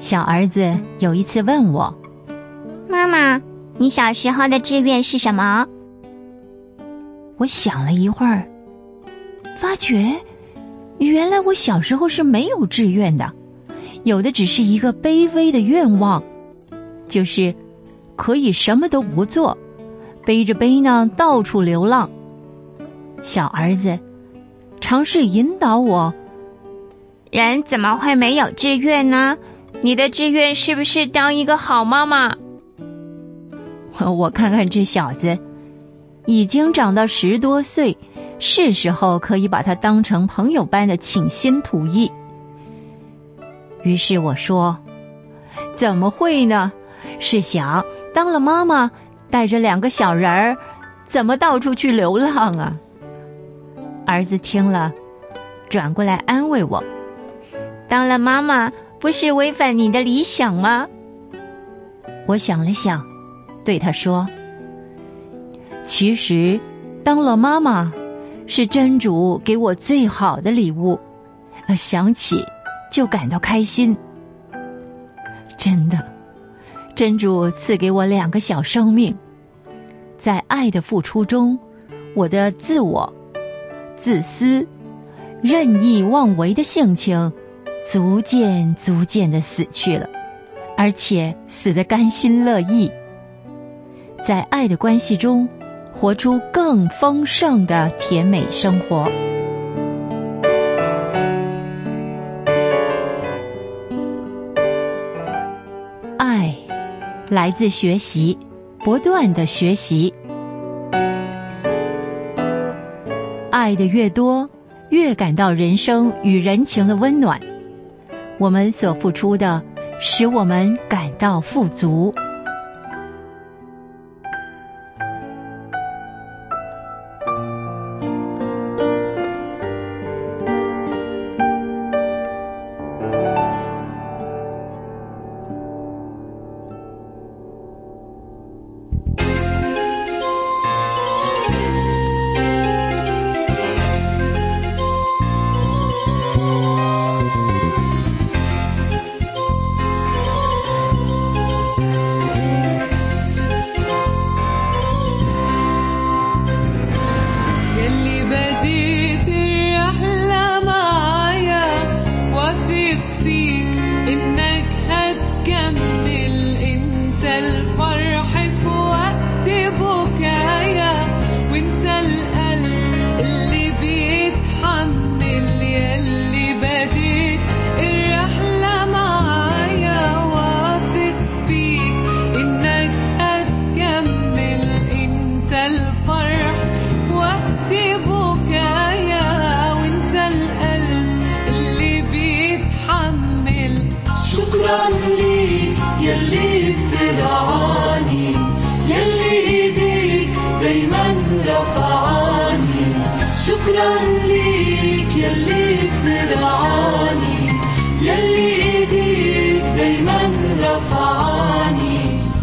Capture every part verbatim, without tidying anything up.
小儿子有一次问我， 妈妈，你小时候的志愿是什么？ 我想了一会儿，发觉原来我小时候是没有志愿的，有的只是一个卑微的愿望，就是可以什么都不做，背着背囊到处流浪。小儿子尝试引导我， 人怎么会没有志愿呢？你的志愿是不是当一个好妈妈？ 我看看这小子已经长到十多岁，是时候可以把他当成朋友般的倾心吐意。于是我说，怎么会呢？是想当了妈妈，带着两个小人儿，怎么到处去流浪啊？儿子听了，转过来安慰我， 当了妈妈不是违反你的理想吗？ 我想了想，对他说，其实当了妈妈是真主给我最好的礼物，想起就感到开心。真的，真主赐给我两个小生命，在爱的付出中，我的自我、自私、任意妄为的性情逐渐逐渐地死去了，而且死得甘心乐意。在爱的关系中，活出更丰盛的甜美生活。爱来自学习，不断的学习。爱的越多，越感到人生与人情的温暖。我们所付出的，使我们感到富足。 يلي بترعاني يلي ايديك دايما رفعاني شكرا ليك يلي بترعاني يلي ايديك دايما رفعاني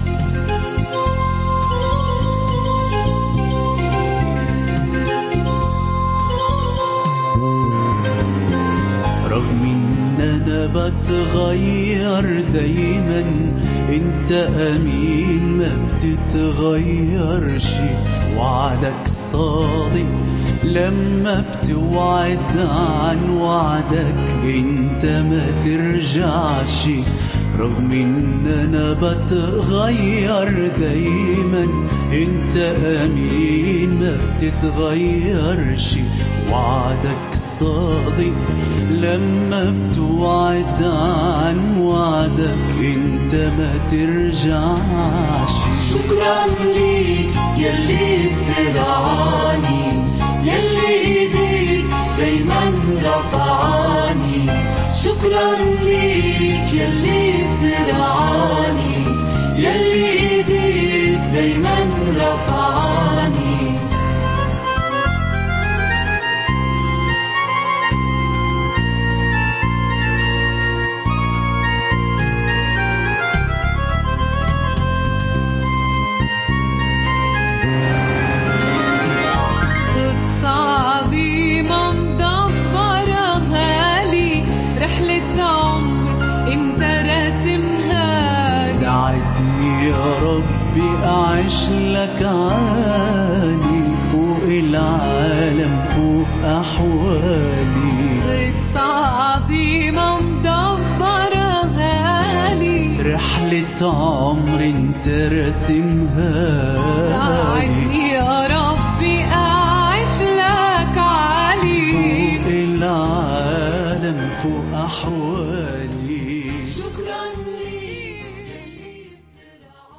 رغم ان انا بتغير دايما انت امين ما بتتغيرش وعدك صادق لما بتوعد عن وعدك انت ما ترجعش رغم ان انا بتغير دايما انت امين ما بتتغيرش وعدك صادق لما بتوعد عن وعدك انت ما ترجعش شكرا ليك يلي بترعاني يلي ايديك دايما رفعاني شكرا ليك يلي بترعاني يلي ايديك دايما رفعاني رحلة عمر انت راسم ربي أعيش لك عالي فوق العالم فوق أحوالي. خطة عظيمة مدبرها لي، رحلة عمر انت راسمها ساعدني يا ربي أعيش لك عالي فوق العالم فوق أحوالي.